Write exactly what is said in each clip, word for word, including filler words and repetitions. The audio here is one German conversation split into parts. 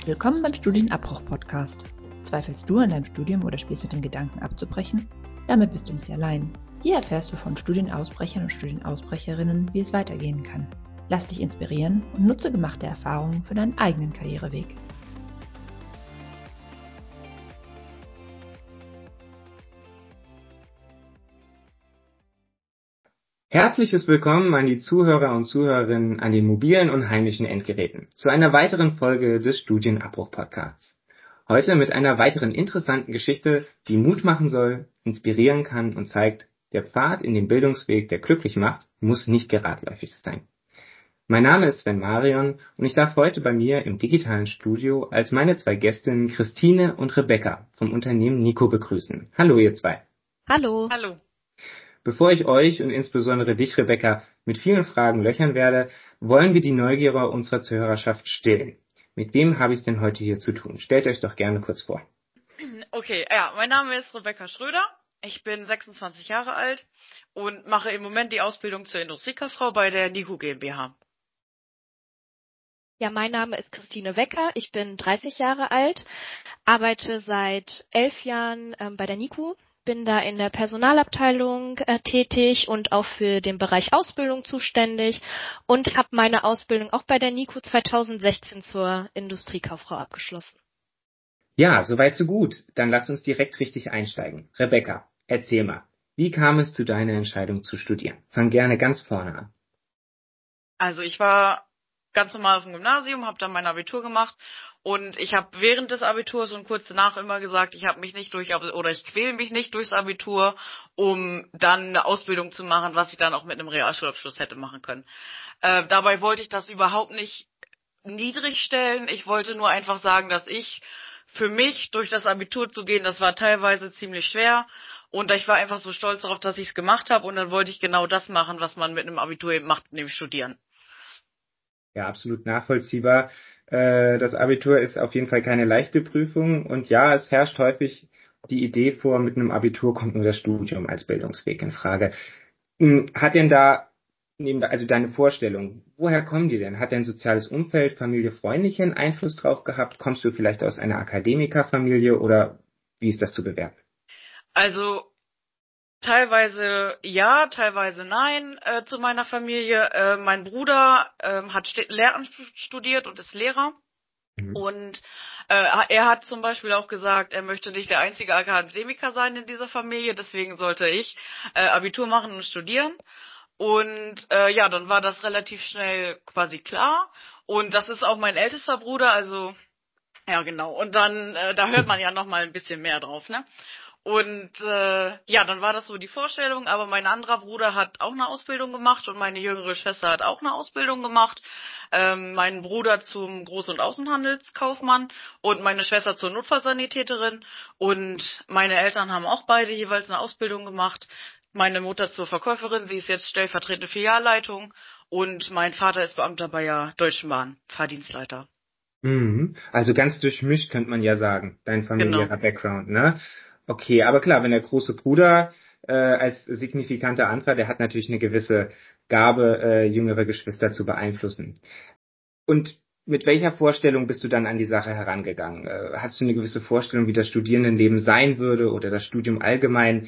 Willkommen beim Studienabbruch-Podcast. Zweifelst du an deinem Studium oder spielst mit dem Gedanken abzubrechen? Damit bist du nicht allein. Hier erfährst du von Studienausbrechern und Studienausbrecherinnen, wie es weitergehen kann. Lass dich inspirieren und nutze gemachte Erfahrungen für deinen eigenen Karriereweg. Herzliches Willkommen an die Zuhörer und Zuhörerinnen an den mobilen und heimischen Endgeräten zu einer weiteren Folge des Studienabbruch-Podcasts. Heute mit einer weiteren interessanten Geschichte, die Mut machen soll, inspirieren kann und zeigt, der Pfad in den Bildungsweg, der glücklich macht, muss nicht geradläufig sein. Mein Name ist Sven Marion und ich darf heute bei mir im digitalen Studio als meine zwei Gästinnen Christine und Rebecca vom Unternehmen Nico begrüßen. Hallo ihr zwei. Hallo. Hallo. Bevor ich euch und insbesondere dich, Rebecca, mit vielen Fragen löchern werde, wollen wir die Neugier unserer Zuhörerschaft stillen. Mit wem habe ich es denn heute hier zu tun? Stellt euch doch gerne kurz vor. Okay, ja, mein Name ist Rebecca Schröder. Ich bin sechsundzwanzig Jahre alt und mache im Moment die Ausbildung zur Industriekauffrau bei der Nico GmbH. Ja, mein Name ist Christine Wecker. Ich bin dreißig Jahre alt, arbeite seit elf Jahren ähm, bei der Nico. Bin da in der Personalabteilung äh, tätig und auch für den Bereich Ausbildung zuständig und habe meine Ausbildung auch bei der Nico zweitausendsechzehn zur Industriekauffrau abgeschlossen. Ja, soweit so gut. Dann lasst uns direkt richtig einsteigen. Rebecca, erzähl mal, wie kam es zu deiner Entscheidung zu studieren? Fang gerne ganz vorne an. Also ich war ganz normal auf dem Gymnasium, habe dann mein Abitur gemacht und ich habe während des Abiturs und kurz danach immer gesagt, ich habe mich nicht durch oder ich quäle mich nicht durchs Abitur, um dann eine Ausbildung zu machen, was ich dann auch mit einem Realschulabschluss hätte machen können. Äh, dabei wollte ich das überhaupt nicht niedrig stellen. Ich wollte nur einfach sagen, dass ich für mich durch das Abitur zu gehen, das war teilweise ziemlich schwer. Und ich war einfach so stolz darauf, dass ich es gemacht habe. Und dann wollte ich genau das machen, was man mit einem Abitur eben macht, nämlich studieren. Ja, absolut nachvollziehbar. Das Abitur ist auf jeden Fall keine leichte Prüfung. Und ja, es herrscht häufig die Idee vor, mit einem Abitur kommt nur das Studium als Bildungsweg in Frage. Hat denn da, also deine Vorstellung, woher kommen die denn? Hat dein soziales Umfeld, Familie, Freunde hier einen Einfluss drauf gehabt? Kommst du vielleicht aus einer Akademikerfamilie oder wie ist das zu bewerten? Also teilweise ja, teilweise nein äh, zu meiner Familie. Äh, mein Bruder äh, hat St- Lehramt studiert und ist Lehrer. Mhm. Und äh, er hat zum Beispiel auch gesagt, er möchte nicht der einzige Akademiker sein in dieser Familie, deswegen sollte ich äh, Abitur machen und studieren. Und äh, ja, dann war das relativ schnell quasi klar. Und das ist auch mein ältester Bruder, also ja genau. Und dann, äh, da hört man ja noch mal ein bisschen mehr drauf, ne? Und äh, ja, dann war das so die Vorstellung, aber mein anderer Bruder hat auch eine Ausbildung gemacht und meine jüngere Schwester hat auch eine Ausbildung gemacht. Ähm, mein Bruder zum Groß- und Außenhandelskaufmann und meine Schwester zur Notfallsanitäterin. Und meine Eltern haben auch beide jeweils eine Ausbildung gemacht. Meine Mutter zur Verkäuferin, sie ist jetzt stellvertretende Filialleitung. Und mein Vater ist Beamter bei der Deutschen Bahn, Fahrdienstleiter. Mhm. Also ganz durchmischt könnte man ja sagen, dein familiärer genau. Background, ne? Okay, aber klar, wenn der große Bruder äh, als signifikanter anderer, der hat natürlich eine gewisse Gabe, äh, jüngere Geschwister zu beeinflussen. Und mit welcher Vorstellung bist du dann an die Sache herangegangen? Äh, hast du eine gewisse Vorstellung, wie das Studierendenleben sein würde oder das Studium allgemein?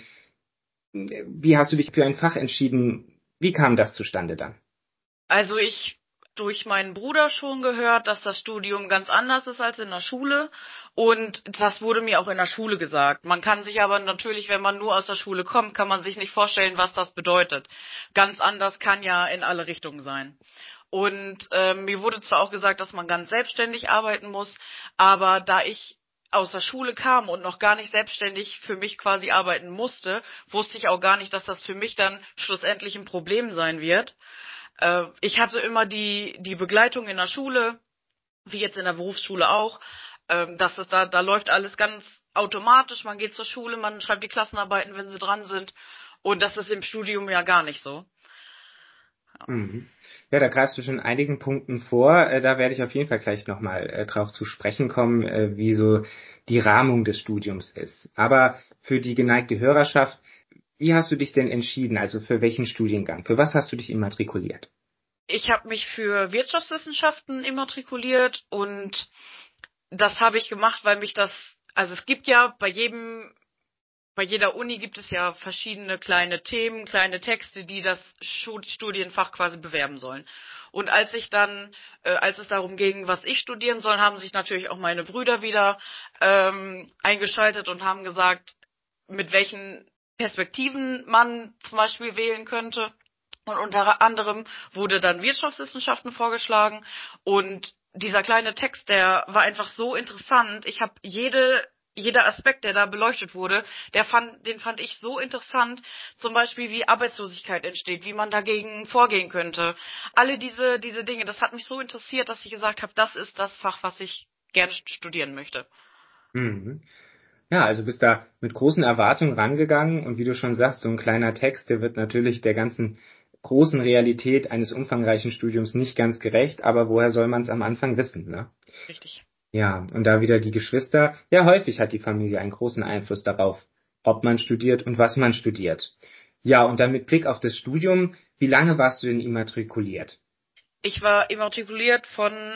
Wie hast du dich für ein Fach entschieden? Wie kam das zustande dann? Also ich durch meinen Bruder schon gehört, dass das Studium ganz anders ist als in der Schule und das wurde mir auch in der Schule gesagt. Man kann sich aber natürlich, wenn man nur aus der Schule kommt, kann man sich nicht vorstellen, was das bedeutet. Ganz anders kann ja in alle Richtungen sein. Und äh, mir wurde zwar auch gesagt, dass man ganz selbstständig arbeiten muss, aber da ich aus der Schule kam und noch gar nicht selbstständig für mich quasi arbeiten musste, wusste ich auch gar nicht, dass das für mich dann schlussendlich ein Problem sein wird. Ich hatte immer die die Begleitung in der Schule, wie jetzt in der Berufsschule auch, dass es da da läuft alles ganz automatisch. Man geht zur Schule, man schreibt die Klassenarbeiten, wenn sie dran sind, und das ist im Studium ja gar nicht so. Ja, mhm. Ja, da greifst du schon einigen Punkten vor. Da werde ich auf jeden Fall gleich nochmal drauf zu sprechen kommen, wie so die Rahmung des Studiums ist. Aber für die geneigte Hörerschaft, wie hast du dich denn entschieden? Also für welchen Studiengang? Für was hast du dich immatrikuliert? Ich habe mich für Wirtschaftswissenschaften immatrikuliert und das habe ich gemacht, weil mich das, also es gibt ja bei jedem, bei jeder Uni gibt es ja verschiedene kleine Themen, kleine Texte, die das Studienfach quasi bewerben sollen. Und als ich dann, äh, als es darum ging, was ich studieren soll, haben sich natürlich auch meine Brüder wieder ähm, eingeschaltet und haben gesagt, mit welchen Perspektiven man zum Beispiel wählen könnte. Und unter anderem wurde dann Wirtschaftswissenschaften vorgeschlagen. Und dieser kleine Text, der war einfach so interessant. Ich habe jede jeder Aspekt, der da beleuchtet wurde, der fand, den fand ich so interessant. Zum Beispiel, wie Arbeitslosigkeit entsteht, wie man dagegen vorgehen könnte. Alle diese diese Dinge, das hat mich so interessiert, dass ich gesagt habe, das ist das Fach, was ich gerne studieren möchte. Mhm. Ja, also bist da mit großen Erwartungen rangegangen und wie du schon sagst, so ein kleiner Text, der wird natürlich der ganzen großen Realität eines umfangreichen Studiums nicht ganz gerecht, aber woher soll man es am Anfang wissen, ne? Richtig. Ja, und da wieder die Geschwister. Ja, häufig hat die Familie einen großen Einfluss darauf, ob man studiert und was man studiert. Ja, und dann mit Blick auf das Studium, wie lange warst du denn immatrikuliert? Ich war immatrikuliert von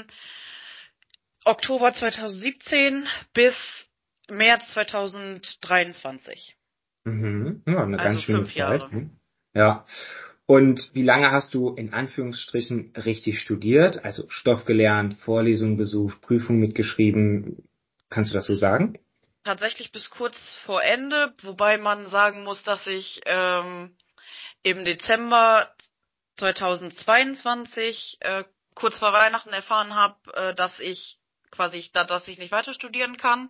Oktober zweitausendsiebzehn bis März zweitausenddreiundzwanzig. Mhm. Ja, eine ganz Also schöne fünf Zeit. Jahre. Hm? Ja. Und wie lange hast du in Anführungsstrichen richtig studiert? Also Stoff gelernt, Vorlesungen besucht, Prüfungen mitgeschrieben. Kannst du das so sagen? Tatsächlich bis kurz vor Ende, wobei man sagen muss, dass ich ähm, im Dezember zweitausendzweiundzwanzig äh, kurz vor Weihnachten erfahren habe, äh, dass ich quasi, da, dass ich nicht weiter studieren kann.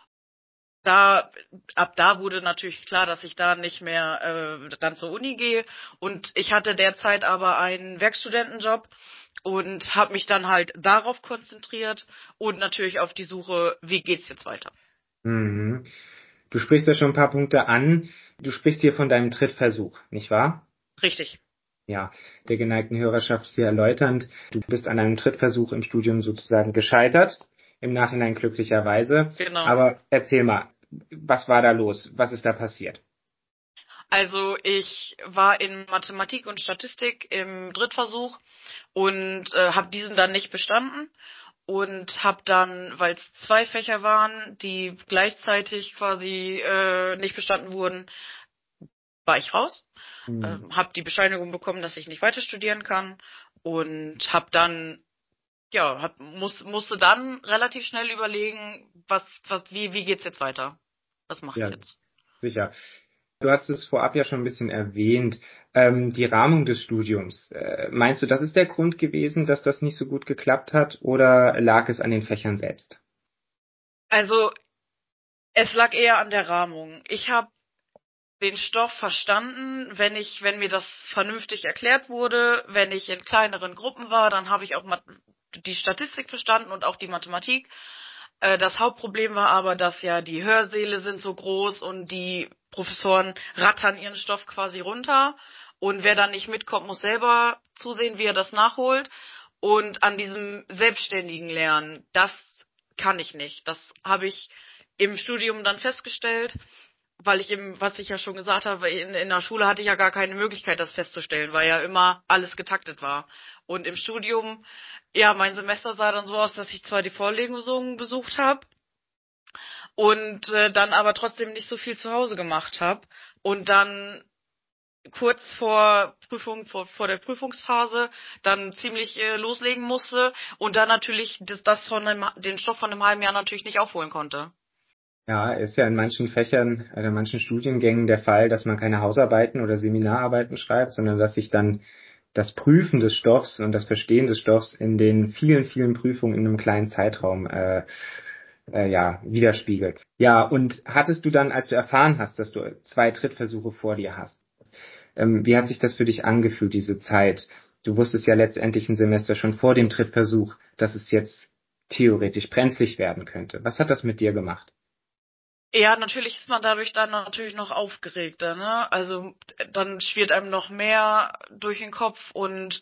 Da, ab da wurde natürlich klar, dass ich da nicht mehr äh, dann zur Uni gehe. Und ich hatte derzeit aber einen Werkstudentenjob und habe mich dann halt darauf konzentriert und natürlich auf die Suche, wie geht's jetzt weiter. Mhm. Du sprichst ja schon ein paar Punkte an. Du sprichst hier von deinem Trittversuch, nicht wahr? Richtig. Ja, der geneigten Hörerschaft hier erläuternd. Du bist an einem Trittversuch im Studium sozusagen gescheitert, im Nachhinein glücklicherweise. Genau. Aber erzähl mal, was war da los? Was ist da passiert? Also ich war in Mathematik und Statistik im Drittversuch und äh, habe diesen dann nicht bestanden und habe dann, weil es zwei Fächer waren, die gleichzeitig quasi äh, nicht bestanden wurden, war ich raus, Hm. ähm, habe die Bescheinigung bekommen, dass ich nicht weiter studieren kann und habe dann ja, hab, muss, musste dann relativ schnell überlegen, was was wie wie geht's jetzt weiter? Was mache ich Ja, jetzt? sicher. Du hast es vorab ja schon ein bisschen erwähnt, ähm, die Rahmung des Studiums. Äh, meinst du, das ist der Grund gewesen, dass das nicht so gut geklappt hat, oder lag es an den Fächern selbst? Also es lag eher an der Rahmung. Ich habe den Stoff verstanden, wenn ich, wenn mir das vernünftig erklärt wurde, wenn ich in kleineren Gruppen war, dann habe ich auch die Statistik verstanden und auch die Mathematik. Äh, Das Hauptproblem war aber, dass ja die Hörsäle sind so groß und die Professoren rattern ihren Stoff quasi runter. Und wer dann nicht mitkommt, muss selber zusehen, wie er das nachholt. Und an diesem selbstständigen Lernen, das kann ich nicht. Das habe ich im Studium dann festgestellt, weil ich eben, was ich ja schon gesagt habe, in, in der Schule hatte ich ja gar keine Möglichkeit, das festzustellen, weil ja immer alles getaktet war. Und im Studium, ja, mein Semester sah dann so aus, dass ich zwar die Vorlesungen besucht habe und äh, dann aber trotzdem nicht so viel zu Hause gemacht habe und dann kurz vor Prüfung, vor, vor der Prüfungsphase dann ziemlich äh, loslegen musste und dann natürlich das, das von einem, den Stoff von einem halben Jahr natürlich nicht aufholen konnte. Ja, ist ja in manchen Fächern, äh, in manchen Studiengängen der Fall, dass man keine Hausarbeiten oder Seminararbeiten schreibt, sondern dass sich dann das Prüfen des Stoffs und das Verstehen des Stoffs in den vielen, vielen Prüfungen in einem kleinen Zeitraum äh, äh, ja, widerspiegelt. Ja, und hattest du dann, als du erfahren hast, dass du zwei Trittversuche vor dir hast, ähm, wie hat sich das für dich angefühlt, diese Zeit? Du wusstest ja letztendlich ein Semester schon vor dem Trittversuch, dass es jetzt theoretisch brenzlig werden könnte. Was hat das mit dir gemacht? Ja, natürlich ist man dadurch dann natürlich noch aufgeregter, ne? Also dann schwirrt einem noch mehr durch den Kopf und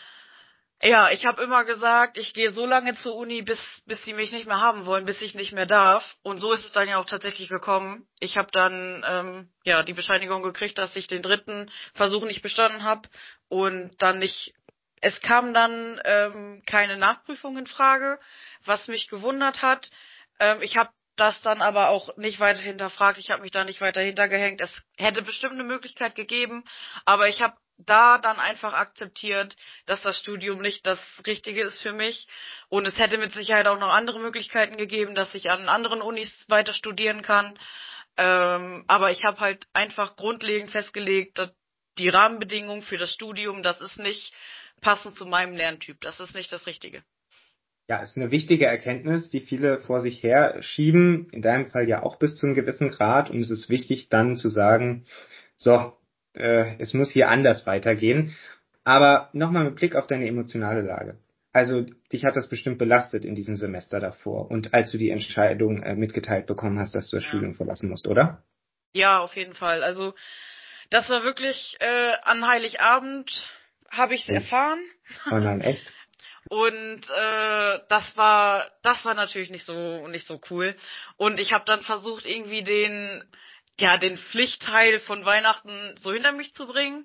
ja, ich habe immer gesagt, ich gehe so lange zur Uni, bis bis sie mich nicht mehr haben wollen, bis ich nicht mehr darf. Und so ist es dann ja auch tatsächlich gekommen. Ich habe dann ähm, ja die Bescheinigung gekriegt, dass ich den dritten Versuch nicht bestanden habe und dann nicht es kam dann ähm, keine Nachprüfung in Frage, was mich gewundert hat. Ähm, ich habe das dann aber auch nicht weiter hinterfragt. Ich habe mich da nicht weiter hintergehängt. Es hätte bestimmt eine Möglichkeit gegeben, aber ich habe da dann einfach akzeptiert, dass das Studium nicht das Richtige ist für mich. Und es hätte mit Sicherheit auch noch andere Möglichkeiten gegeben, dass ich an anderen Unis weiter studieren kann. Ähm, aber ich habe halt einfach grundlegend festgelegt, dass die Rahmenbedingungen für das Studium, das ist nicht passend zu meinem Lerntyp. Das ist nicht das Richtige. Ja, ist eine wichtige Erkenntnis, die viele vor sich her schieben, in deinem Fall ja auch bis zu einem gewissen Grad. Und es ist wichtig dann zu sagen, so, äh, es muss hier anders weitergehen. Aber nochmal mit Blick auf deine emotionale Lage. Also dich hat das bestimmt belastet in diesem Semester davor und als du die Entscheidung äh, mitgeteilt bekommen hast, dass du das Ja. Studium verlassen musst, oder? Ja, auf jeden Fall. Also das war wirklich äh, an Heiligabend habe ich es Oh. erfahren. Oh nein, echt? Und äh, das war das war natürlich nicht so nicht so cool. Und ich habe dann versucht irgendwie den ja den Pflichtteil von Weihnachten so hinter mich zu bringen.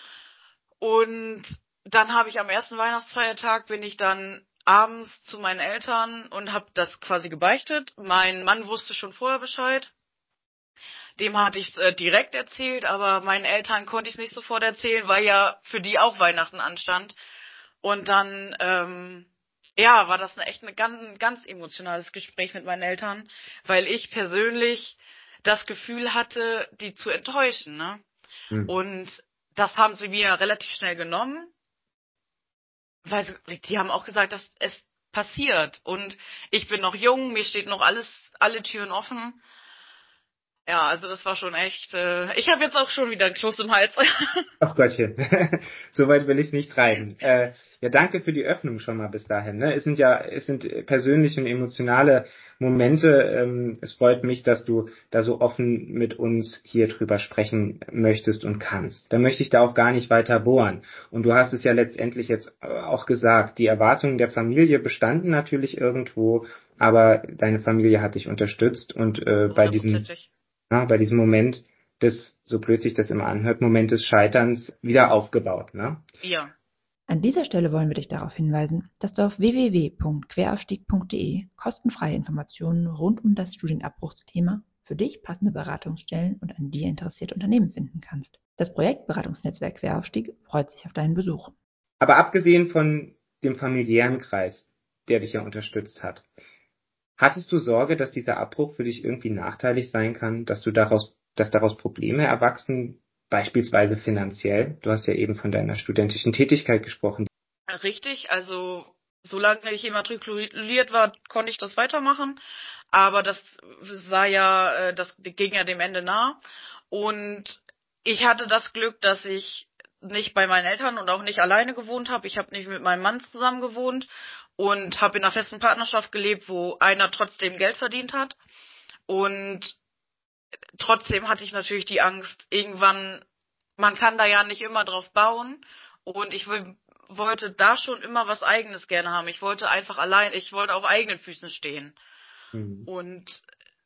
Und dann habe ich am ersten Weihnachtsfeiertag bin ich dann abends zu meinen Eltern und habe das quasi gebeichtet. Mein Mann wusste schon vorher Bescheid. Dem hatte ich es äh, direkt erzählt, aber meinen Eltern konnte ich es nicht sofort erzählen, weil ja für die auch Weihnachten anstand. Und dann, ähm, ja, war das eine echt ein ganz, ganz emotionales Gespräch mit meinen Eltern, weil ich persönlich das Gefühl hatte, die zu enttäuschen, ne? Hm. Und das haben sie mir relativ schnell genommen, weil sie, die haben auch gesagt, dass es passiert. Und ich bin noch jung, mir steht noch alles, alle Türen offen. Ja, also das war schon echt. Äh, ich habe jetzt auch schon wieder einen Kloß im Hals. Ach Gottchen, soweit will ich es nicht treiben. Äh, ja, danke für die Öffnung schon mal bis dahin. Ne? Es sind ja, es sind persönliche und emotionale Momente. Ähm, es freut mich, dass du da so offen mit uns hier drüber sprechen möchtest und kannst. Da möchte ich da auch gar nicht weiter bohren. Und du hast es ja letztendlich jetzt auch gesagt, die Erwartungen der Familie bestanden natürlich irgendwo, aber deine Familie hat dich unterstützt und äh, bei diesem, ja, bei diesem Moment des, so blöd sich das immer anhört, Moment des Scheiterns wieder aufgebaut, ne? Ja. An dieser Stelle wollen wir dich darauf hinweisen, dass du auf w w w punkt queraufstieg punkt d e kostenfreie Informationen rund um das Studienabbruchsthema, für dich passende Beratungsstellen und an dir interessierte Unternehmen finden kannst. Das Projektberatungsnetzwerk Queraufstieg freut sich auf deinen Besuch. Aber abgesehen von dem familiären Kreis, der dich ja unterstützt hat, hattest du Sorge, dass dieser Abbruch für dich irgendwie nachteilig sein kann, dass du daraus, dass daraus Probleme erwachsen, beispielsweise finanziell? Du hast ja eben von deiner studentischen Tätigkeit gesprochen. Richtig, also solange ich immatrikuliert war, konnte ich das weitermachen, aber das sah ja, äh, das ging ja dem Ende nah. Und ich hatte das Glück, dass ich nicht bei meinen Eltern und auch nicht alleine gewohnt habe. Ich habe nicht mit meinem Mann zusammen gewohnt und habe in einer festen Partnerschaft gelebt, wo einer trotzdem Geld verdient hat. Und trotzdem hatte ich natürlich die Angst, irgendwann, man kann da ja nicht immer drauf bauen. Und ich will, wollte da schon immer was Eigenes gerne haben. Ich wollte einfach allein, ich wollte auf eigenen Füßen stehen. Mhm. Und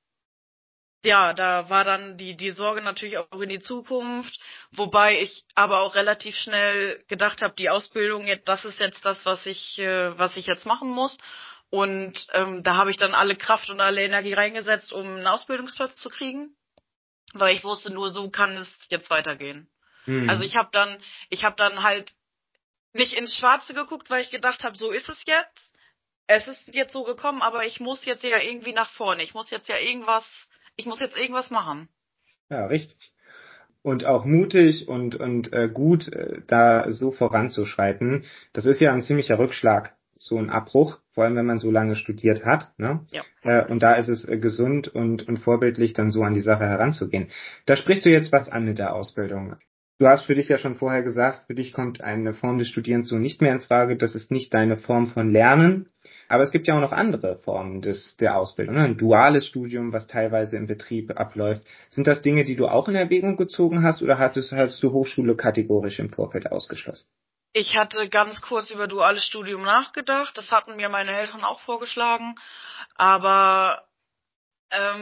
ja, da war dann die, die Sorge natürlich auch in die Zukunft, wobei ich aber auch relativ schnell gedacht habe, die Ausbildung, das ist jetzt das, was ich, äh, was ich jetzt machen muss. Und ähm, da habe ich dann alle Kraft und alle Energie reingesetzt, um einen Ausbildungsplatz zu kriegen, weil ich wusste, nur so kann es jetzt weitergehen. Mhm. Also ich habe dann, ich habe dann halt nicht ins Schwarze geguckt, weil ich gedacht habe, so ist es jetzt. Es ist jetzt so gekommen, aber ich muss jetzt ja irgendwie nach vorne. Ich muss jetzt ja irgendwas, ich muss jetzt irgendwas machen. Ja, richtig. Und auch mutig und, und äh, gut, äh, da so voranzuschreiten. Das ist ja ein ziemlicher Rückschlag, so ein Abbruch, vor allem wenn man so lange studiert hat. Ne? Ja. Äh, und da ist es äh, gesund und, und vorbildlich, dann so an die Sache heranzugehen. Da sprichst du jetzt was an mit der Ausbildung. Du hast für dich ja schon vorher gesagt, für dich kommt eine Form des Studierens so nicht mehr in Frage. Das ist nicht deine Form von Lernen. Aber es gibt ja auch noch andere Formen des, der Ausbildung. Ne? Ein duales Studium, was teilweise im Betrieb abläuft. Sind das Dinge, die du auch in Erwägung gezogen hast, oder hattest, hattest du Hochschule kategorisch im Vorfeld ausgeschlossen? Ich hatte ganz kurz über duales Studium nachgedacht. Das hatten mir meine Eltern auch vorgeschlagen. Aber ähm,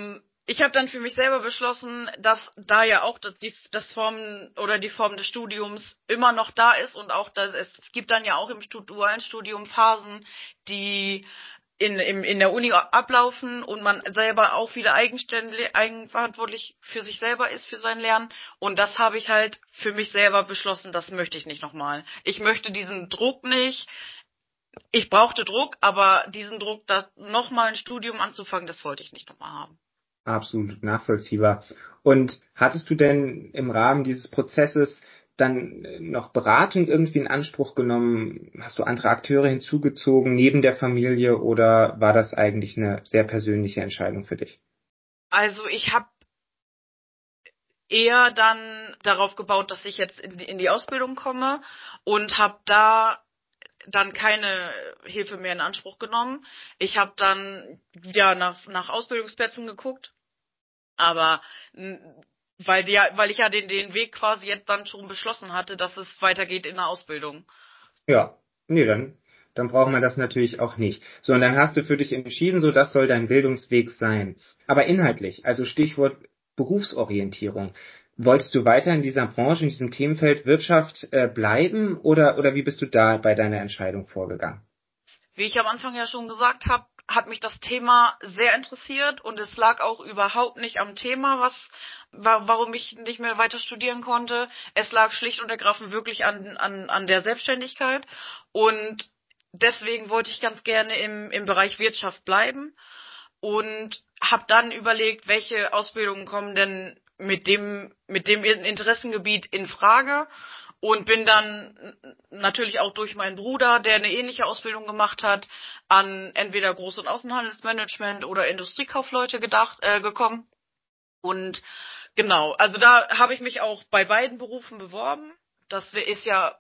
ich habe dann für mich selber beschlossen, dass da ja auch das, die, das Form oder die Form des Studiums immer noch da ist und auch dass es gibt dann ja auch im dualen Studium Phasen, die in, im, in der Uni ablaufen und man selber auch wieder eigenständig, eigenverantwortlich für sich selber ist, für sein Lernen. Und das habe ich halt für mich selber beschlossen, das möchte ich nicht nochmal. Ich möchte diesen Druck nicht. Ich brauchte Druck, aber diesen Druck, da nochmal ein Studium anzufangen, das wollte ich nicht nochmal haben. Absolut nachvollziehbar. Und hattest du denn im Rahmen dieses Prozesses dann noch Beratung irgendwie in Anspruch genommen? Hast du andere Akteure hinzugezogen neben der Familie oder war das eigentlich eine sehr persönliche Entscheidung für dich? Also ich habe eher dann darauf gebaut, dass ich jetzt in die, in die Ausbildung komme und habe da dann keine Hilfe mehr in Anspruch genommen. Ich habe dann ja nach, nach Ausbildungsplätzen geguckt, aber weil, die, weil ich ja den, den Weg quasi jetzt dann schon beschlossen hatte, dass es weitergeht in der Ausbildung. Ja, nee, dann, dann braucht man das natürlich auch nicht. So, und dann hast du für dich entschieden, so das soll dein Bildungsweg sein. Aber inhaltlich, also Stichwort Berufsorientierung. Wolltest du weiter in dieser Branche, in diesem Themenfeld Wirtschaft äh, bleiben oder, oder wie bist du da bei deiner Entscheidung vorgegangen? Wie ich am Anfang ja schon gesagt habe, hat mich das Thema sehr interessiert und es lag auch überhaupt nicht am Thema, was, warum ich nicht mehr weiter studieren konnte. Es lag schlicht und ergreifend wirklich an, an, an der Selbstständigkeit und deswegen wollte ich ganz gerne im, im Bereich Wirtschaft bleiben und habe dann überlegt, welche Ausbildungen kommen denn mit dem, mit dem Interessengebiet in Frage. Und bin dann natürlich auch durch meinen Bruder, der eine ähnliche Ausbildung gemacht hat, an entweder Groß- und Außenhandelsmanagement oder Industriekaufleute gedacht, äh, gekommen. Und genau, also da habe ich mich auch bei beiden Berufen beworben. Das ist ja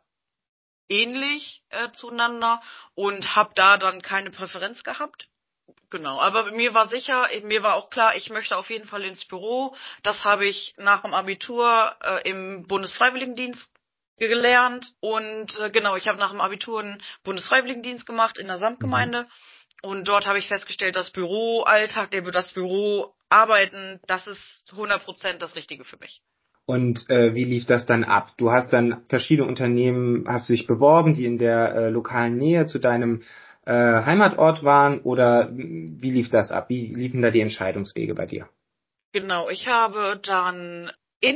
ähnlich äh, zueinander und habe da dann keine Präferenz gehabt. Genau, aber mir war sicher, mir war auch klar, ich möchte auf jeden Fall ins Büro. Das habe ich nach dem Abitur äh, im Bundesfreiwilligendienst gelernt und äh, genau, ich habe nach dem Abitur einen Bundesfreiwilligendienst gemacht in der Mhm. Samtgemeinde und dort habe ich festgestellt, das Büroalltag, der das Büro arbeiten, das ist hundert Prozent das Richtige für mich. Und äh, wie lief das dann ab? Du hast dann verschiedene Unternehmen, hast du dich beworben, die in der äh, lokalen Nähe zu deinem äh, Heimatort waren oder wie lief das ab? Wie liefen da die Entscheidungswege bei dir? Genau, ich habe dann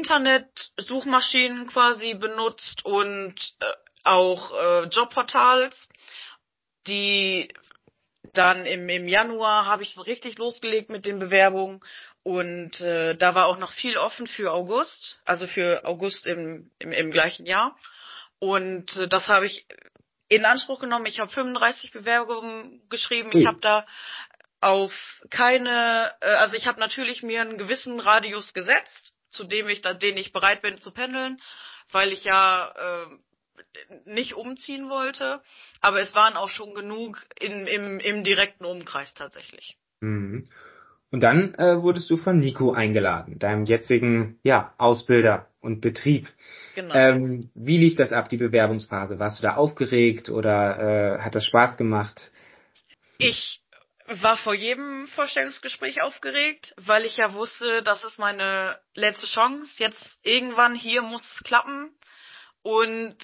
Internet-Suchmaschinen quasi benutzt und äh, auch äh, Jobportals, die dann im, im Januar habe ich so richtig losgelegt mit den Bewerbungen und äh, da war auch noch viel offen für August, also für August im, im, im gleichen Jahr. Und äh, das habe ich in Anspruch genommen. Ich habe fünfunddreißig Bewerbungen geschrieben. Ich habe Ui. da auf keine, äh, also ich habe natürlich mir einen gewissen Radius gesetzt, zu dem ich, da, den ich bereit bin zu pendeln, weil ich ja äh, nicht umziehen wollte, aber es waren auch schon genug in, im, im direkten Umkreis tatsächlich. Mhm. Und dann äh, wurdest du von Nico eingeladen, deinem jetzigen ja, Ausbilder und Betrieb. Genau. Ähm, wie lief das ab, die Bewerbungsphase? Warst du da aufgeregt oder äh, hat das Spaß gemacht? Ich war vor jedem Vorstellungsgespräch aufgeregt, weil ich ja wusste, das ist meine letzte Chance. Jetzt irgendwann hier muss es klappen. Und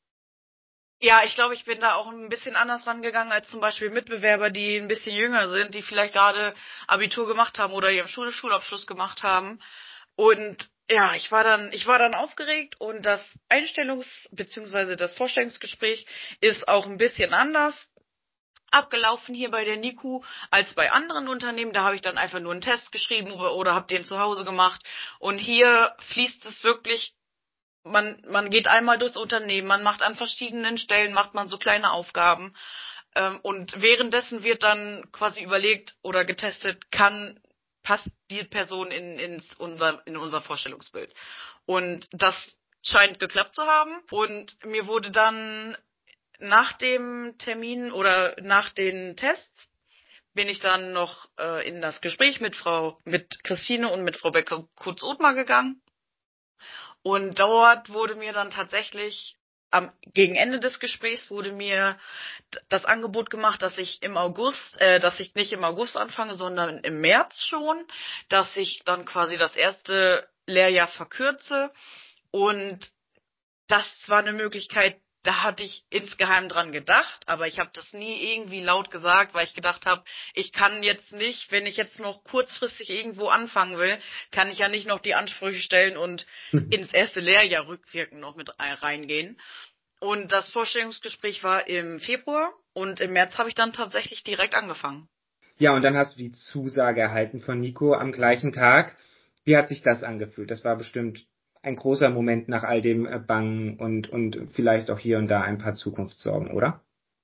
ja, ich glaube, ich bin da auch ein bisschen anders rangegangen als zum Beispiel Mitbewerber, die ein bisschen jünger sind, die vielleicht gerade Abitur gemacht haben oder ihren Schul Schulabschluss gemacht haben. Und ja, ich war dann, ich war dann aufgeregt und das Einstellungs- bzw. das Vorstellungsgespräch ist auch ein bisschen anders abgelaufen hier bei der NICU als bei anderen Unternehmen. Da habe ich dann einfach nur einen Test geschrieben oder, oder habe den zu Hause gemacht. Und hier fließt es wirklich, man, man geht einmal durchs Unternehmen, man macht an verschiedenen Stellen, macht man so kleine Aufgaben. Ähm, und währenddessen wird dann quasi überlegt oder getestet, kann, passt die Person in, ins unser, in unser Vorstellungsbild. Und das scheint geklappt zu haben. Und mir wurde dann nach dem Termin oder nach den Tests bin ich dann noch äh, in das Gespräch mit Frau, mit Christine und mit Frau Becker Kurz-Othmar gegangen. Und dort wurde mir dann tatsächlich am gegen Ende des Gesprächs wurde mir das Angebot gemacht, dass ich im August, äh, dass ich nicht im August anfange, sondern im März schon, dass ich dann quasi das erste Lehrjahr verkürze. Und das war eine Möglichkeit, da hatte ich insgeheim dran gedacht, aber ich habe das nie irgendwie laut gesagt, weil ich gedacht habe, ich kann jetzt nicht, wenn ich jetzt noch kurzfristig irgendwo anfangen will, kann ich ja nicht noch die Ansprüche stellen und ins erste Lehrjahr rückwirkend noch mit reingehen. Und das Vorstellungsgespräch war im Februar und im März habe ich dann tatsächlich direkt angefangen. Ja, und dann hast du die Zusage erhalten von Nico am gleichen Tag. Wie hat sich das angefühlt? Das war bestimmt ein großer Moment nach all dem Bangen und, und vielleicht auch hier und da ein paar Zukunftssorgen, oder?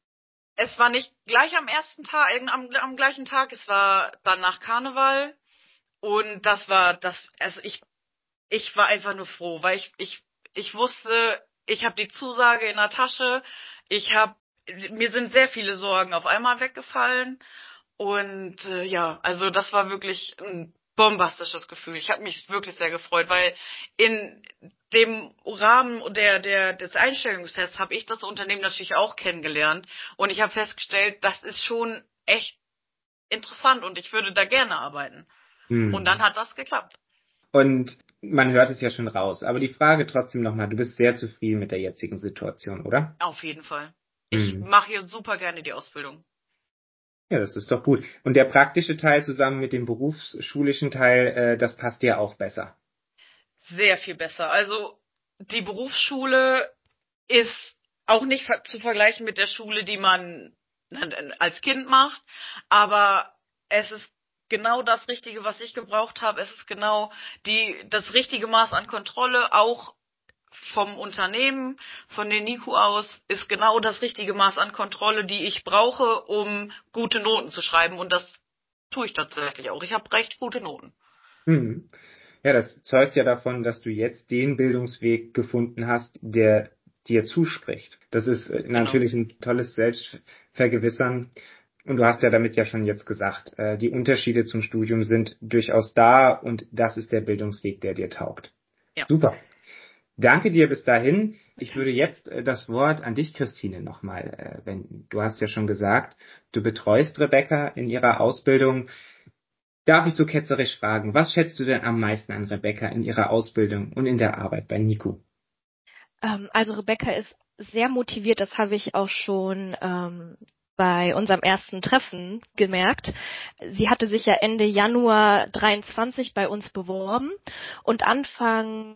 Es war nicht gleich am ersten Tag, am, am gleichen Tag, es war dann nach Karneval und das war das, also ich, ich war einfach nur froh, weil ich, ich, ich wusste, ich habe die Zusage in der Tasche, ich habe, mir sind sehr viele Sorgen auf einmal weggefallen und äh, ja, also das war wirklich ein bombastisches Gefühl. Ich habe mich wirklich sehr gefreut, weil in dem Rahmen der, der, des Einstellungstests habe ich das Unternehmen natürlich auch kennengelernt und ich habe festgestellt, das ist schon echt interessant und ich würde da gerne arbeiten. Hm. Und dann hat das geklappt. Und man hört es ja schon raus, aber die Frage trotzdem nochmal, du bist sehr zufrieden mit der jetzigen Situation, oder? Auf jeden Fall. Ich hm. mache hier super gerne die Ausbildung. Ja, das ist doch gut. Und der praktische Teil zusammen mit dem berufsschulischen Teil, äh, das passt dir auch besser? Sehr viel besser. Also die Berufsschule ist auch nicht zu vergleichen mit der Schule, die man als Kind macht, aber es ist genau das Richtige, was ich gebraucht habe. Es ist genau die das richtige Maß an Kontrolle, auch vom Unternehmen, von den Niku aus, ist genau das richtige Maß an Kontrolle, die ich brauche, um gute Noten zu schreiben. Und das tue ich tatsächlich auch. Ich habe recht gute Noten. Hm. Ja, das zeugt ja davon, dass du jetzt den Bildungsweg gefunden hast, der dir zuspricht. Das ist genau. Natürlich ein tolles Selbstvergewissern. Und du hast ja damit ja schon jetzt gesagt, die Unterschiede zum Studium sind durchaus da und das ist der Bildungsweg, der dir taugt. Ja. Super. Danke dir bis dahin. Ich würde jetzt das Wort an dich, Christine, nochmal wenden. Du hast ja schon gesagt, du betreust Rebecca in ihrer Ausbildung. Darf ich so ketzerisch fragen, was schätzt du denn am meisten an Rebecca in ihrer Ausbildung und in der Arbeit bei Niku? Ähm, also Rebecca ist sehr motiviert, das habe ich auch schon ähm, bei unserem ersten Treffen gemerkt. Sie hatte sich ja Ende Januar dreiundzwanzig bei uns beworben und Anfang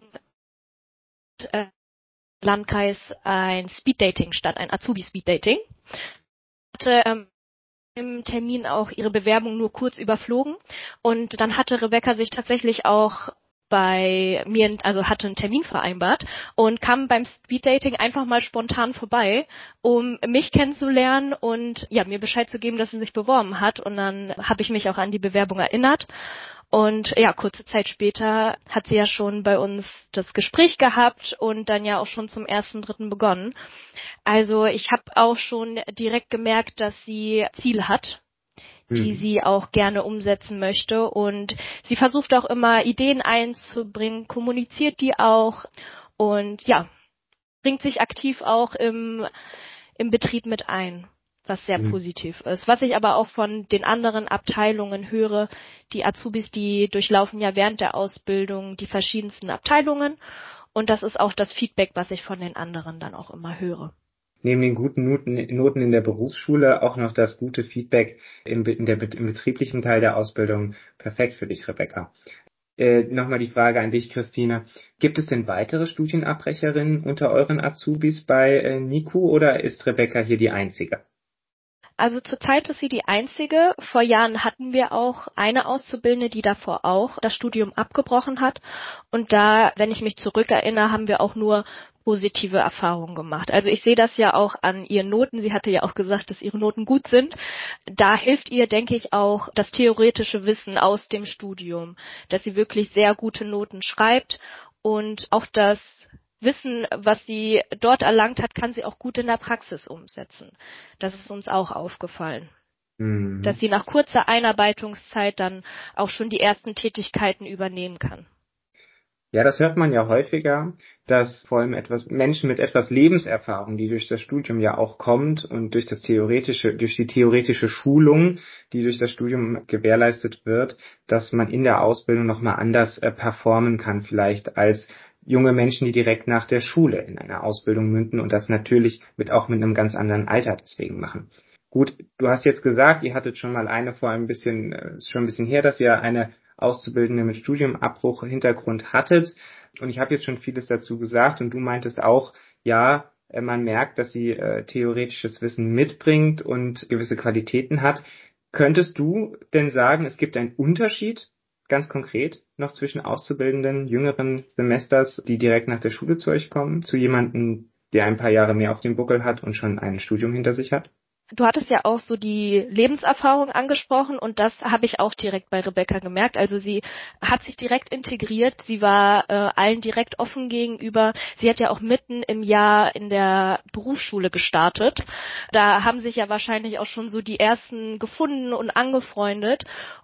äh, Landkreis ein Speeddating statt, ein Azubi-Speeddating. Hatte ähm, im Termin auch ihre Bewerbung nur kurz überflogen und dann hatte Rebecca sich tatsächlich auch bei mir, also hatte einen Termin vereinbart und kam beim Speeddating einfach mal spontan vorbei, um mich kennenzulernen und ja, mir Bescheid zu geben, dass sie sich beworben hat und dann habe ich mich auch an die Bewerbung erinnert. Und ja, kurze Zeit später hat sie ja schon bei uns das Gespräch gehabt und dann ja auch schon zum ersten Dritten begonnen. Also ich habe auch schon direkt gemerkt, dass sie Ziele hat, die mhm. sie auch gerne umsetzen möchte. Und sie versucht auch immer Ideen einzubringen, kommuniziert die auch und ja, bringt sich aktiv auch im, im Betrieb mit ein, was sehr mhm. positiv ist. Was ich aber auch von den anderen Abteilungen höre, die Azubis, die durchlaufen ja während der Ausbildung die verschiedensten Abteilungen und das ist auch das Feedback, was ich von den anderen dann auch immer höre. Neben den guten Noten, Noten in der Berufsschule auch noch das gute Feedback im, in der, im betrieblichen Teil der Ausbildung. Perfekt für dich, Rebecca. Äh, Nochmal die Frage an dich, Christine. Gibt es denn weitere Studienabbrecherinnen unter euren Azubis bei äh, Niku oder ist Rebecca hier die einzige? Also zurzeit ist sie die einzige. Vor Jahren hatten wir auch eine Auszubildende, die davor auch das Studium abgebrochen hat. Und da, wenn ich mich zurückerinnere, haben wir auch nur positive Erfahrungen gemacht. Also ich sehe das ja auch an ihren Noten. Sie hatte ja auch gesagt, dass ihre Noten gut sind. Da hilft ihr, denke ich, auch das theoretische Wissen aus dem Studium, dass sie wirklich sehr gute Noten schreibt und auch das Wissen, was sie dort erlangt hat, kann sie auch gut in der Praxis umsetzen. Das ist uns auch aufgefallen. Mhm. Dass sie nach kurzer Einarbeitungszeit dann auch schon die ersten Tätigkeiten übernehmen kann. Ja, das hört man ja häufiger, dass vor allem etwas Menschen mit etwas Lebenserfahrung, die durch das Studium ja auch kommt und durch das theoretische, durch die theoretische Schulung, die durch das Studium gewährleistet wird, dass man in der Ausbildung nochmal anders äh, performen kann, vielleicht als junge Menschen, die direkt nach der Schule in einer Ausbildung münden und das natürlich mit auch mit einem ganz anderen Alter deswegen machen. Gut, du hast jetzt gesagt, ihr hattet schon mal eine vor ein bisschen, äh, ist schon ein bisschen her, dass ihr eine Auszubildende mit Studiumabbruch Hintergrund hattet. Und ich habe jetzt schon vieles dazu gesagt und du meintest auch, ja, äh, man merkt, dass sie äh, theoretisches Wissen mitbringt und gewisse Qualitäten hat. Könntest du denn sagen, es gibt einen Unterschied, ganz konkret, noch zwischen Auszubildenden jüngeren Semesters, die direkt nach der Schule zu euch kommen, zu jemandem, der ein paar Jahre mehr auf dem Buckel hat und schon ein Studium hinter sich hat? Du hattest ja auch so die Lebenserfahrung angesprochen und das habe ich auch direkt bei Rebecca gemerkt. Also sie hat sich direkt integriert, sie war äh, allen direkt offen gegenüber. Sie hat ja auch mitten im Jahr in der Berufsschule gestartet. Da haben sich ja wahrscheinlich auch schon so die ersten gefunden und angefreundet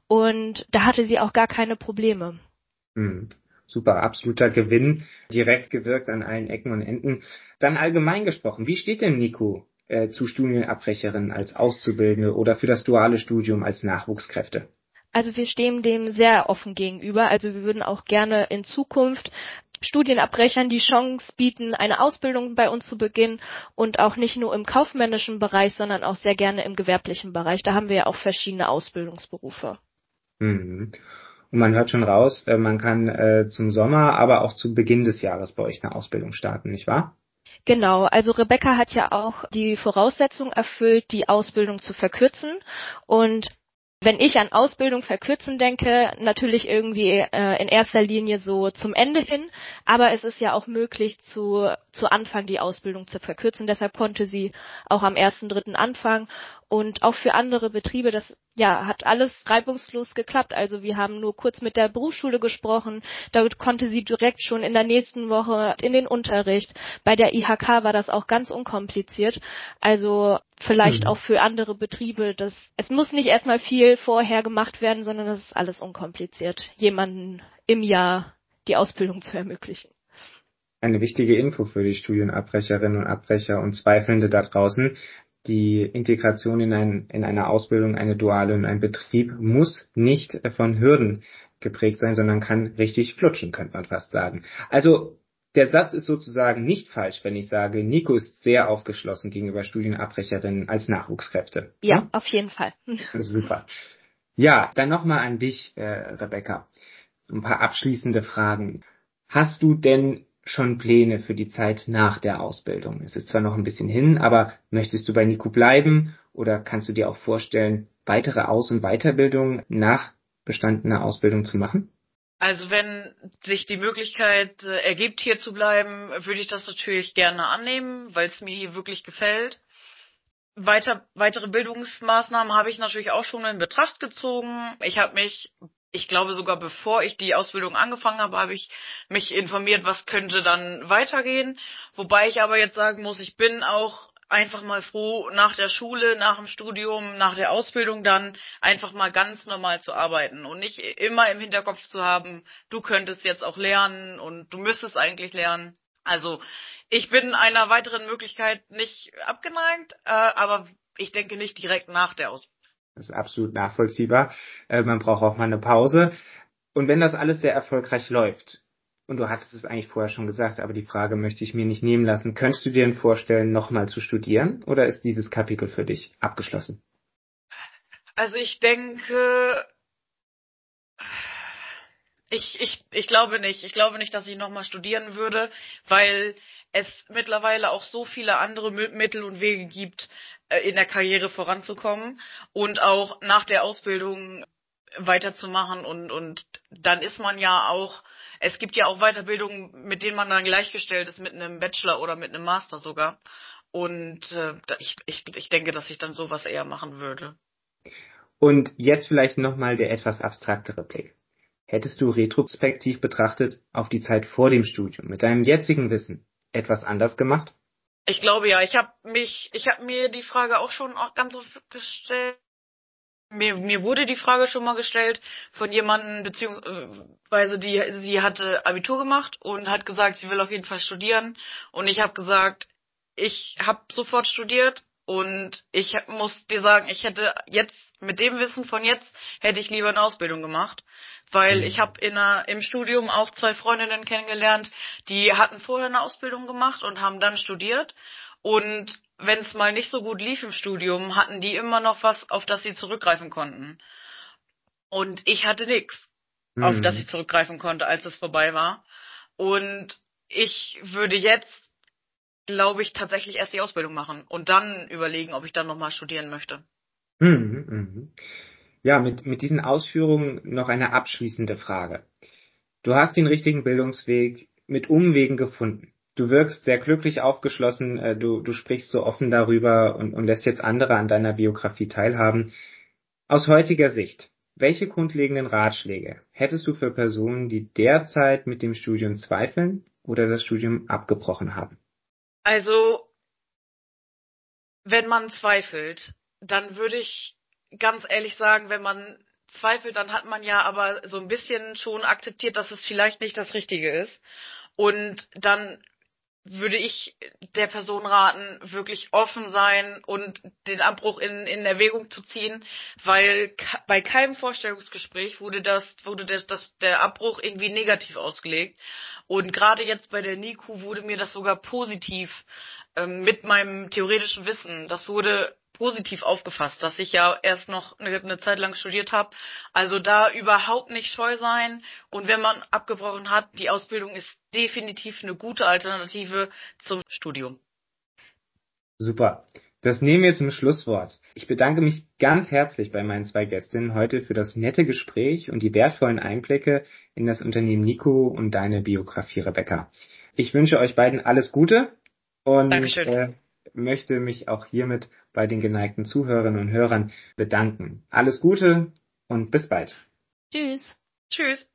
und da hatte sie auch gar keine Probleme. Hm. Super, absoluter Gewinn, direkt gewirkt an allen Ecken und Enden. Dann allgemein gesprochen, wie steht denn Nico äh, zu Studienabbrecherin als Auszubildende oder für das duale Studium als Nachwuchskräfte? Also wir stehen dem sehr offen gegenüber. Also wir würden auch gerne in Zukunft Studienabbrechern die Chance bieten, eine Ausbildung bei uns zu beginnen und auch nicht nur im kaufmännischen Bereich, sondern auch sehr gerne im gewerblichen Bereich. Da haben wir ja auch verschiedene Ausbildungsberufe. Mhm. Und man hört schon raus, äh, man kann äh, zum Sommer, aber auch zu Beginn des Jahres bei euch eine Ausbildung starten, nicht wahr? Genau, also Rebecca hat ja auch die Voraussetzung erfüllt, die Ausbildung zu verkürzen und wenn ich an Ausbildung verkürzen denke, natürlich irgendwie äh, in erster Linie so zum Ende hin, aber es ist ja auch möglich, zu, zu Anfang die Ausbildung zu verkürzen. Deshalb konnte sie auch am ersten dritten anfangen und auch für andere Betriebe, das ja hat alles reibungslos geklappt. Also wir haben nur kurz mit der Berufsschule gesprochen, da konnte sie direkt schon in der nächsten Woche in den Unterricht. Bei der I H K war das auch ganz unkompliziert. Also vielleicht Mhm. auch für andere Betriebe, dass es muss nicht erstmal viel vorher gemacht werden, sondern das ist alles unkompliziert, jemanden im Jahr die Ausbildung zu ermöglichen. Eine wichtige Info für die Studienabbrecherinnen und Abbrecher und Zweifelnde da draußen. Die Integration in, ein, in eine Ausbildung, eine duale in einen Betrieb muss nicht von Hürden geprägt sein, sondern kann richtig flutschen, könnte man fast sagen. Also der Satz ist sozusagen nicht falsch, wenn ich sage, Nico ist sehr aufgeschlossen gegenüber Studienabbrecherinnen als Nachwuchskräfte. Ja, Hm? auf jeden Fall. Super. Ja, dann nochmal an dich, äh, Rebecca. Ein paar abschließende Fragen. Hast du denn schon Pläne für die Zeit nach der Ausbildung? Es ist zwar noch ein bisschen hin, aber möchtest du bei Nico bleiben oder kannst du dir auch vorstellen, weitere Aus- und Weiterbildung nach bestandener Ausbildung zu machen? Also wenn sich die Möglichkeit äh, ergibt, hier zu bleiben, würde ich das natürlich gerne annehmen, weil es mir hier wirklich gefällt. Weiter, weitere Bildungsmaßnahmen habe ich natürlich auch schon in Betracht gezogen. Ich habe mich, ich glaube sogar bevor ich die Ausbildung angefangen habe, habe ich mich informiert, was könnte dann weitergehen. Wobei ich aber jetzt sagen muss, ich bin auch einfach mal froh, nach der Schule, nach dem Studium, nach der Ausbildung dann einfach mal ganz normal zu arbeiten und nicht immer im Hinterkopf zu haben, du könntest jetzt auch lernen und du müsstest eigentlich lernen. Also ich bin einer weiteren Möglichkeit nicht abgeneigt, äh, aber ich denke nicht direkt nach der Ausbildung. Das ist absolut nachvollziehbar. Äh, man braucht auch mal eine Pause. Und wenn das alles sehr erfolgreich läuft, und du hattest es eigentlich vorher schon gesagt, aber die Frage möchte ich mir nicht nehmen lassen, könntest du dir denn vorstellen, nochmal zu studieren oder ist dieses Kapitel für dich abgeschlossen? Also ich denke, ich, ich, ich glaube nicht. Ich glaube nicht, dass ich nochmal studieren würde, weil es mittlerweile auch so viele andere Mittel und Wege gibt, in der Karriere voranzukommen und auch nach der Ausbildung weiterzumachen und, und dann ist man ja auch, es gibt ja auch Weiterbildungen, mit denen man dann gleichgestellt ist mit einem Bachelor oder mit einem Master sogar. Und äh, ich, ich, ich denke, dass ich dann sowas eher machen würde. Und jetzt vielleicht nochmal der etwas abstraktere Blick. Hättest du retrospektiv betrachtet auf die Zeit vor dem Studium mit deinem jetzigen Wissen etwas anders gemacht? Ich glaube ja, ich habe mich, ich habe mir die Frage auch schon auch ganz oft gestellt. Mir, mir wurde die Frage schon mal gestellt von jemandem, beziehungsweise die, die hatte Abitur gemacht und hat gesagt, sie will auf jeden Fall studieren. Und ich habe gesagt, ich habe sofort studiert und ich muss dir sagen, ich hätte jetzt, mit dem Wissen von jetzt, hätte ich lieber eine Ausbildung gemacht. Weil mhm. ich habe in einer, im Studium auch zwei Freundinnen kennengelernt, die hatten vorher eine Ausbildung gemacht und haben dann studiert. Und wenn es mal nicht so gut lief im Studium, hatten die immer noch was, auf das sie zurückgreifen konnten. Und ich hatte nichts, mhm. auf das ich zurückgreifen konnte, als es vorbei war. Und ich würde jetzt, glaube ich, tatsächlich erst die Ausbildung machen und dann überlegen, ob ich dann nochmal studieren möchte. Mhm, mhm. Ja, mit, mit diesen Ausführungen noch eine abschließende Frage. Du hast den richtigen Bildungsweg mit Umwegen gefunden. Du wirkst sehr glücklich aufgeschlossen, äh, du, du sprichst so offen darüber und, und lässt jetzt andere an deiner Biografie teilhaben. Aus heutiger Sicht, welche grundlegenden Ratschläge hättest du für Personen, die derzeit mit dem Studium zweifeln oder das Studium abgebrochen haben? Also, wenn man zweifelt, dann würde ich ganz ehrlich sagen, wenn man zweifelt, dann hat man ja aber so ein bisschen schon akzeptiert, dass es vielleicht nicht das Richtige ist. Und dann würde ich der Person raten, wirklich offen sein und den Abbruch in, in Erwägung zu ziehen, weil ka- bei keinem Vorstellungsgespräch wurde das, wurde der, das, der Abbruch irgendwie negativ ausgelegt. Und gerade jetzt bei der N I Q wurde mir das sogar positiv ähm, mit meinem theoretischen Wissen, das wurde positiv aufgefasst, dass ich ja erst noch eine, eine Zeit lang studiert habe. Also da überhaupt nicht scheu sein. Und wenn man abgebrochen hat, die Ausbildung ist definitiv eine gute Alternative zum Studium. Super. Das nehmen wir zum Schlusswort. Ich bedanke mich ganz herzlich bei meinen zwei Gästinnen heute für das nette Gespräch und die wertvollen Einblicke in das Unternehmen N I Q U und deine Biografie, Rebecca. Ich wünsche euch beiden alles Gute und äh, möchte mich auch hiermit bei den geneigten Zuhörerinnen und Hörern bedanken. Alles Gute und bis bald. Tschüss. Tschüss.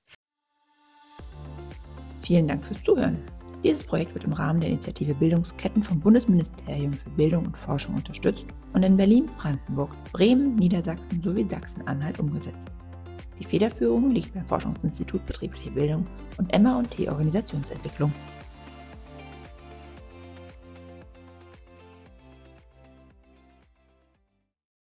Vielen Dank fürs Zuhören. Dieses Projekt wird im Rahmen der Initiative Bildungsketten vom Bundesministerium für Bildung und Forschung unterstützt und in Berlin, Brandenburg, Bremen, Niedersachsen sowie Sachsen-Anhalt umgesetzt. Die Federführung liegt beim Forschungsinstitut Betriebliche Bildung und M A und T Organisationsentwicklung.